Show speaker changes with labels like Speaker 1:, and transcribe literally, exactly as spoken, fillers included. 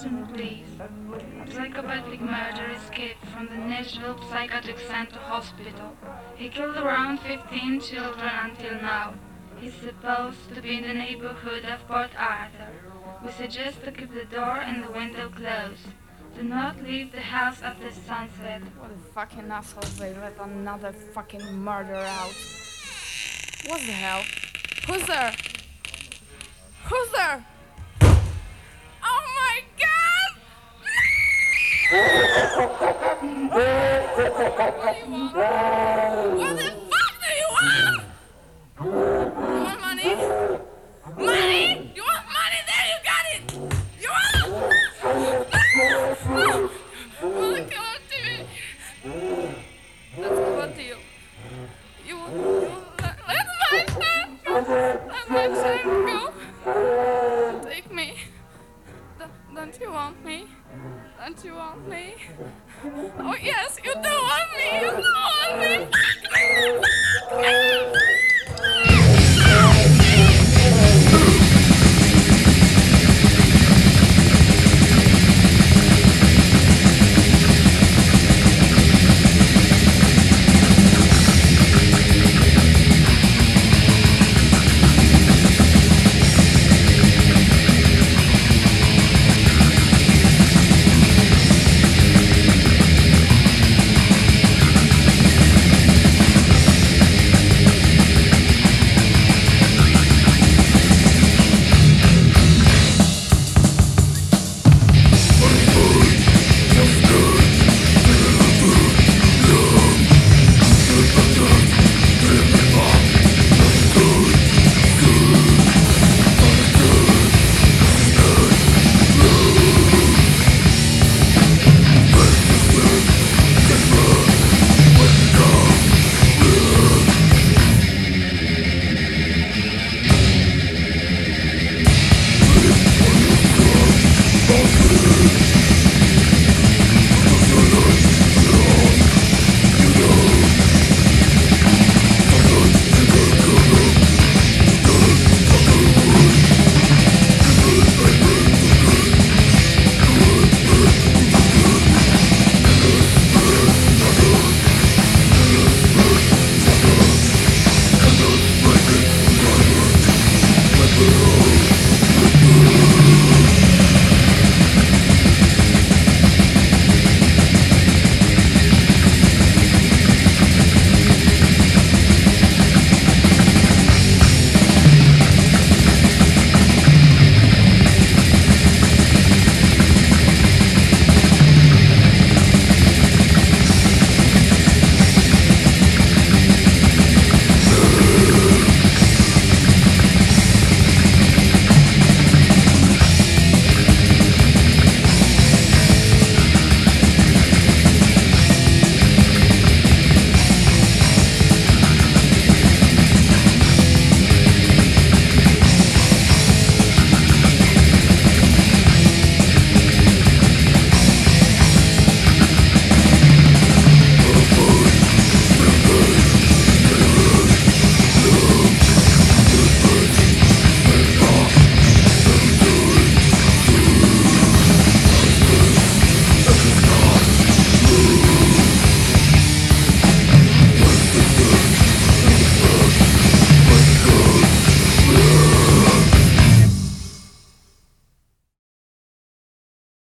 Speaker 1: attention, please. A psychopathic murderer escaped from the Nashville Psychiatric Center Hospital. He killed around fifteen children until now. He's supposed to be in the neighborhood of Port Arthur. We suggest to keep the door and the window closed. Do not leave the house after sunset.
Speaker 2: What a fucking assholes, they let another fucking murderer out. What the hell? Who's there? Who's there? Oh my god! What do you want? What the fuck do you want? You want money? Money? You want money? There you got it! You want? Wanna come up to me? Let's go up to you. You want, you want, let, let my son go! Let my son go! Take me. Don't, don't you want me? Don't you want me? Oh yes, you do want me! You